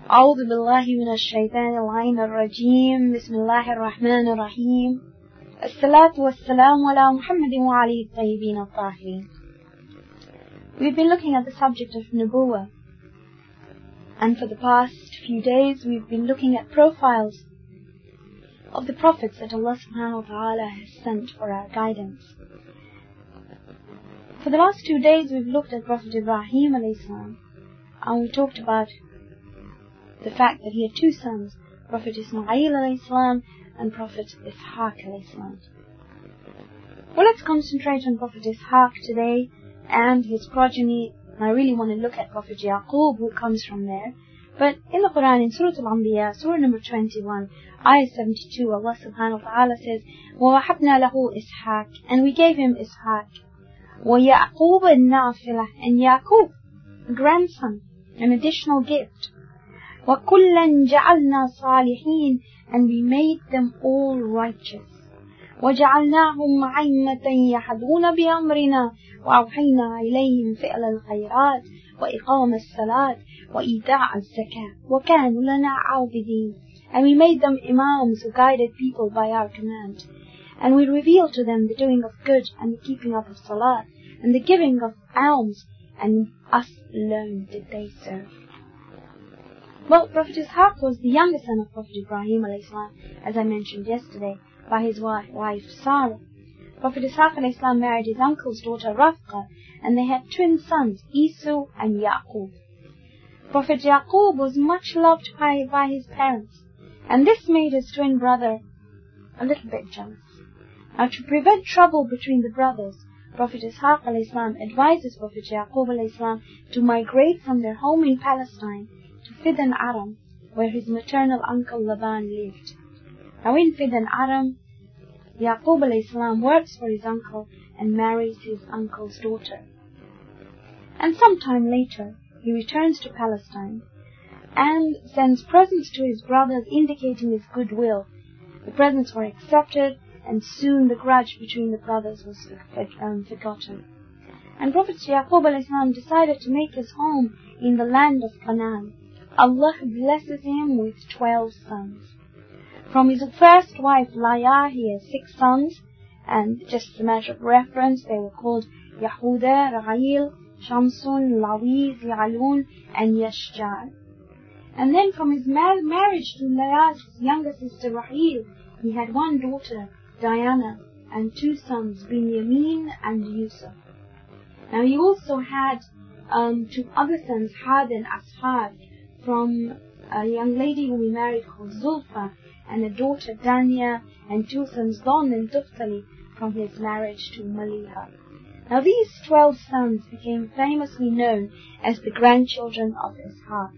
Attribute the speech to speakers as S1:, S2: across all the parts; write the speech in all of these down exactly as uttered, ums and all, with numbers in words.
S1: أعوذ بالله من الشيطان اللعين الرجيم بسم الله الرحمن الرحيم الصلاة والسلام على محمد وعلى الطيبين الطاهرين. We've been looking at the subject of Nubuwwah, and for the past few days we've been looking at profiles of the prophets that Allah subhanahu wa ta'ala has sent for our guidance. For the last two days we've looked at Prophet Ibrahim alayhi salam, and we talked about the fact that he had two sons, Prophet Ismail alayhi salam and Prophet Ishaq alayhi salam. Well, let's concentrate on Prophet Ishaq today and his progeny. I really want to look at Prophet Yaqub, who comes from there. But in the Quran, in Surah Al-Anbiya, Surah number twenty-one, Ayah seventy-two, Allah subhanahu wa ta'ala says, وَوَهَبْنَا لَهُ إِسْحَاقَ, and we gave him Ishaq. وَيَعْقُوبَ النَّافِلَةَ, and Yaqub, a grandson, an additional gift. وَكُلًّا جَعَلْنَا صَالِحِينَ, and we made them all righteous. وَجَعَلْنَاهُمْ أَئِمَّةً يَهْدُونَ بِأَمْرِنَا وَأَوْحَيْنَا إِلَيْهِمْ فِعْلَ الْخَيْرَاتِ وَإِقَامَ الصَّلَاةِ وَإِيتَاءَ الزَّكَاةِ وَكَانُوا لَنَا عَابِدِينَ. And we made them imams who guided people by our command. And we revealed to them the doing of good and the keeping up of salah and the giving of alms, and us alone did they serve. Well, Prophet Ishaq was the younger son of Prophet Ibrahim alayhi salam, as I mentioned yesterday, by his wife, wife Sarah. Prophet Ishaq alayhi salam married his uncle's daughter Rafqa, and they had twin sons, Esau and Yaqub. Prophet Yaqub was much loved by, by his parents, and this made his twin brother a little bit jealous. Now, to prevent trouble between the brothers, Prophet Ishaq alayhi salam advises Prophet Yaqub alayhi salam to migrate from their home in Palestine to Fidan Aram, where his maternal uncle Laban lived. Now in Fidan Aram, Yaqub alayhi salam works for his uncle and marries his uncle's daughter. And sometime later, he returns to Palestine and sends presents to his brothers indicating his goodwill. The presents were accepted, and soon the grudge between the brothers was um, forgotten. And Prophet Yaqub alayhi salam decided to make his home in the land of Canaan. Allah blesses him with twelve sons. From his first wife, Laya, he has six sons, and just as a matter of reference, they were called Yahuda, Ra'il, Shamsun, Lawi, Zi'alun, and Yashjar. And then from his mar- marriage to Laya's younger sister, Ra'il, he had one daughter, Diana, and two sons, Binyamin and Yusuf. Now he also had um, two other sons, Had and Ashar, from a young lady who he married called Zulfa, and a daughter Danya, and two sons Don and Tuftali from his marriage to Maliha. Now these twelve sons became famously known as the grandchildren of Ishaq.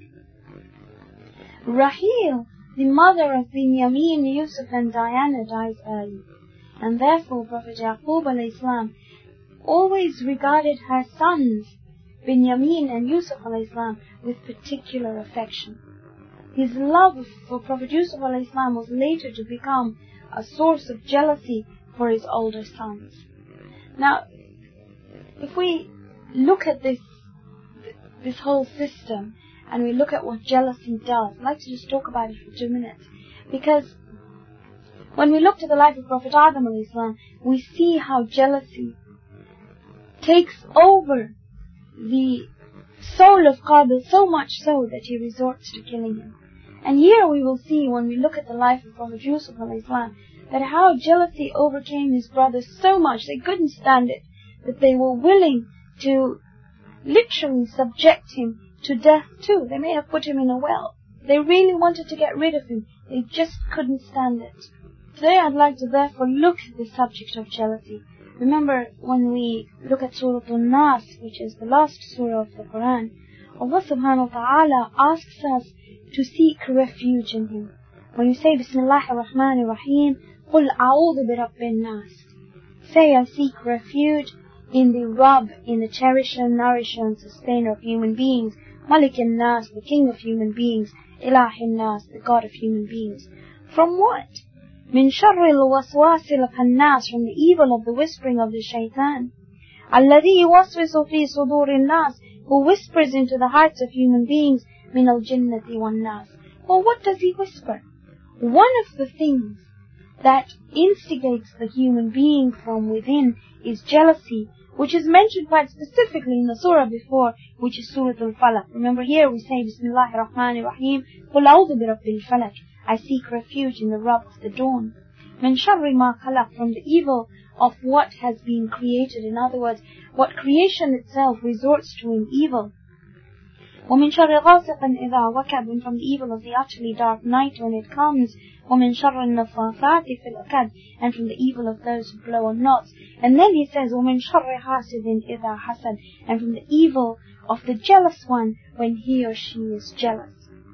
S1: Rahil, the mother of Binyamin, Yusuf and Diana, dies early, and therefore Prophet Yaqub alayhi salam always regarded her sons, Binyamin and Yusuf alayhi salam, with particular affection. His love for Prophet Yusuf alayhi salam was later to become a source of jealousy for his older sons. Now, if we look at this this whole system, and we look at what jealousy does, I'd like to just talk about it for two minutes. Because when we look to the life of Prophet Adam alayhi salam, we see how jealousy takes over the soul of Qabil, so much so that he resorts to killing him. And here we will see, when we look at the life of Prophet Yusuf alayhi salam, that how jealousy overcame his brothers so much they couldn't stand it, that they were willing to literally subject him to death too. They may have put him in a well. They really wanted to get rid of him. They just couldn't stand it. Today I'd like to therefore look at the subject of jealousy. Remember, when we look at Surah An-Nas, which is the last surah of the Quran, Allah subhanahu wa ta'ala asks us to seek refuge in Him. When you say Bismillah ar-Rahman ar-Rahim, قُلْ أَعُوذُ بِرَبِّ النَّاسِ, say I seek refuge in the Rabb, in the cherisher, nourisher and sustainer of human beings, Malik al-Nas, the king of human beings, Ilah al-Nas, the God of human beings. From what? Min sharri al-waswasi al-khannas, from the evil of the whispering of the shaitan. Alladhi yuwaswisu fi sudur al-nas, who whispers into the hearts of human beings مِنَ الْجِنَّةِ وَالنَّاسِ. Well, what does he whisper? One of the things that instigates the human being from within is jealousy, which is mentioned quite specifically in the surah before, which is Surah Al-Falaq. Remember here we say, Bismillahir Rahmanir Rahim, قُلْ أَعُوذُ بِرَبِّ الْفَلَقِ, I seek refuge in the Rabb of the dawn. مِنْ شَرِّ مَا خَلَقَ, from the evil of what has been created. In other words, what creation itself resorts to in evil. وَمِنْ شَرِّ غَاسِقٍ إِذَا وَقَبَ, and from the evil of the utterly dark night when it comes. وَمِنْ شَرِّ النَّفَّاثَاتِ فِي الْعُقَدِ, and from the evil of those who blow on knots. And then he says, وَمِنْ شَرِّ حَاسِدٍ إِذَا حَسَدَ, and from the evil of the jealous one when he or she is jealous.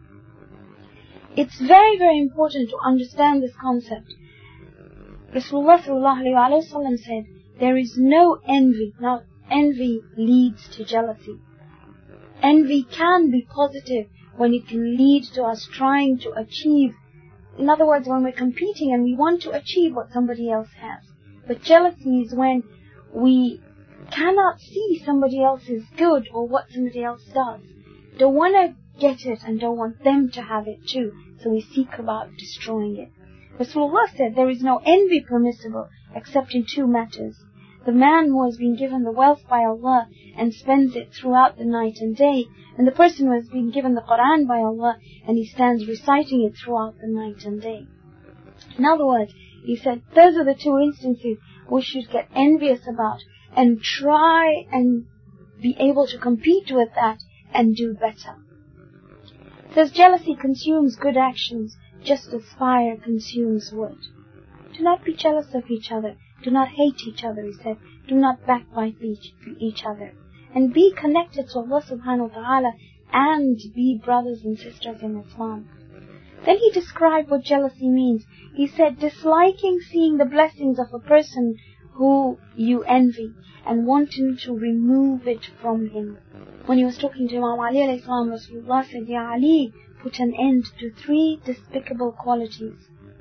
S1: It's very, very important to understand this concept. Rasulullah sallallahu alayhi wa sallam said, there is no envy. Now, envy leads to jealousy. Envy can be positive when it can lead to us trying to achieve. In other words, when we're competing and we want to achieve what somebody else has. But jealousy is when we cannot see somebody else's good or what somebody else does. Don't want to get it and don't want them to have it too. So we seek about destroying it. Rasulullah said there is no envy permissible except in two matters. The man who has been given the wealth by Allah and spends it throughout the night and day, and the person who has been given the Quran by Allah and he stands reciting it throughout the night and day. In other words, he said those are the two instances we should get envious about and try and be able to compete with that and do better. It says jealousy consumes good actions just as fire consumes wood. Do not be jealous of each other. Do not hate each other, he said. Do not backbite each, each other. And be connected to Allah subhanahu wa ta'ala and be brothers and sisters in Islam. Then he described what jealousy means. He said, disliking seeing the blessings of a person who you envy and wanting to remove it from him. When he was talking to Imam Ali alayhi salam, Rasulullah said, Ya Ali, put an end to three despicable qualities: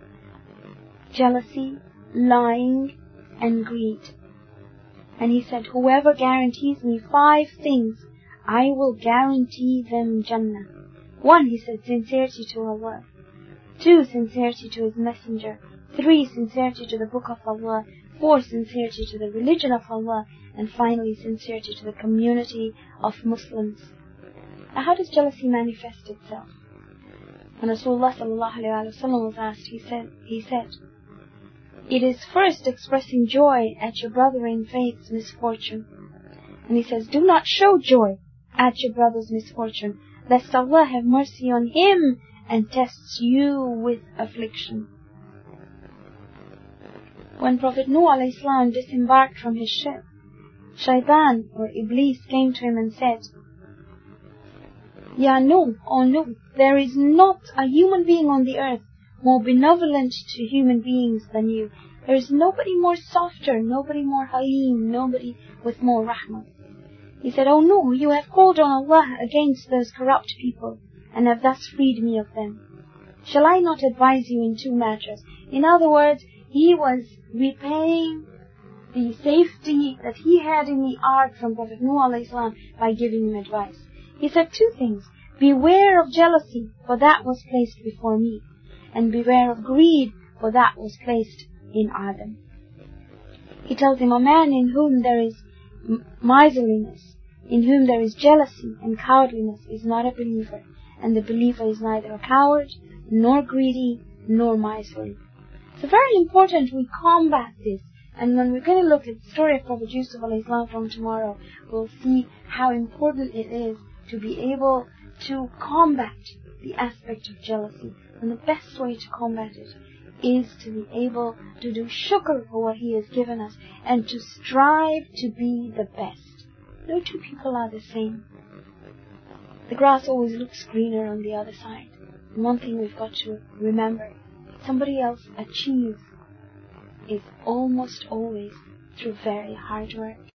S1: jealousy, lying, and greed. And he said, whoever guarantees me five things, I will guarantee them Jannah. One, he said, sincerity to Allah. Two, sincerity to His Messenger. Three, sincerity to the Book of Allah. Four, sincerity to the religion of Allah. And finally, sincerity to the community of Muslims. Now, how does jealousy manifest itself? When Rasulullah sallallahu alayhi wa sallam was asked, he said, he said, it is first expressing joy at your brother in faith's misfortune. And he says, do not show joy at your brother's misfortune, lest Allah have mercy on him and tests you with affliction. When Prophet Nuh alayhi salam disembarked from his ship, Shaitan or Iblis came to him and said, Ya Nuh, O Nuh, there is not a human being on the earth more benevolent to human beings than you. There is nobody more softer, nobody more halim, nobody with more rahmah. He said, Oh no, you have called on Allah against those corrupt people and have thus freed me of them. Shall I not advise you in two matters? In other words, he was repaying the safety that he had in the ark from Prophet Nuh alayhi salam by giving him advice. He said two things: beware of jealousy, for that was placed before me, and beware of greed, for that was placed in Adam. He tells him, a man in whom there is miserliness, in whom there is jealousy and cowardliness, is not a believer, and the believer is neither a coward, nor greedy, nor miserly. So very important we combat this. And when we're going to look at the story of Prophet Yusuf alayhi salam from tomorrow, we'll see how important it is to be able to combat the aspect of jealousy. And the best way to combat it is to be able to do shukr for what He has given us and to strive to be the best. No two people are the same. The grass always looks greener on the other side. And one thing we've got to remember, somebody else achieves is almost always through very hard work.